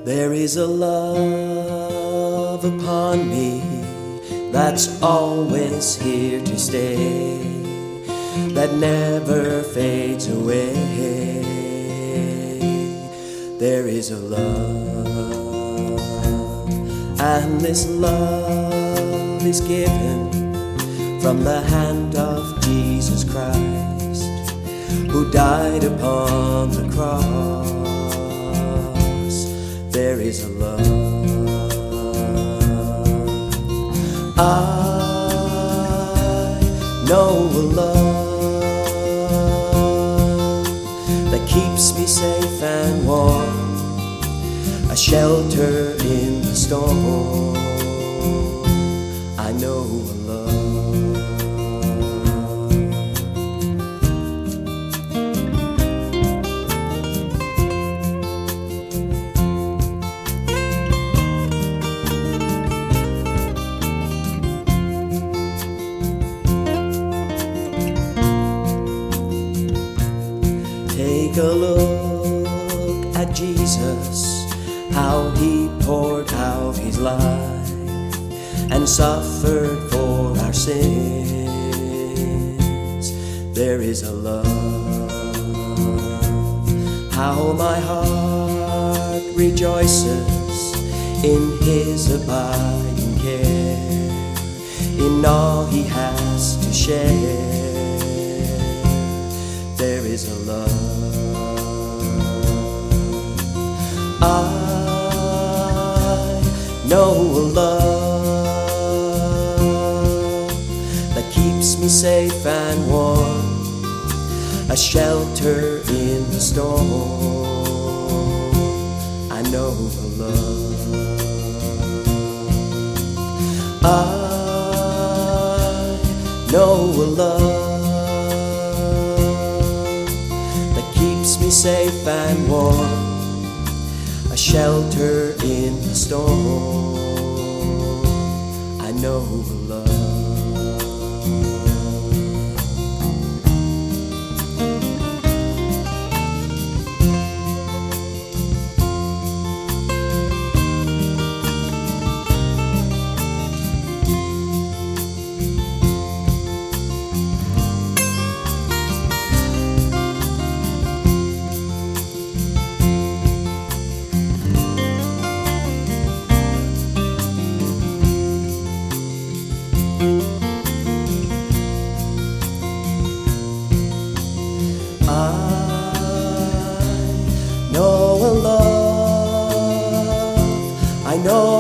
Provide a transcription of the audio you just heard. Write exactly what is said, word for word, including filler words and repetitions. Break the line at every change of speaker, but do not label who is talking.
There is a love upon me that's always here to stay, that never fades away. There is a love, and this love is given from the hand of Jesus Christ, who died upon the cross. There is a love. I know a love that keeps me safe and warm, a shelter in the storm. I know a love. Take a look at Jesus, how he poured out his life and suffered for our sins. There is a love, how my heart rejoices in his abiding care, in all he has to share. There is a love. I know a love that keeps me safe and warm, a shelter in the storm. I know a love. I know a love that keeps me safe and warm, a shelter in the storm. I know a love. I know a love, I know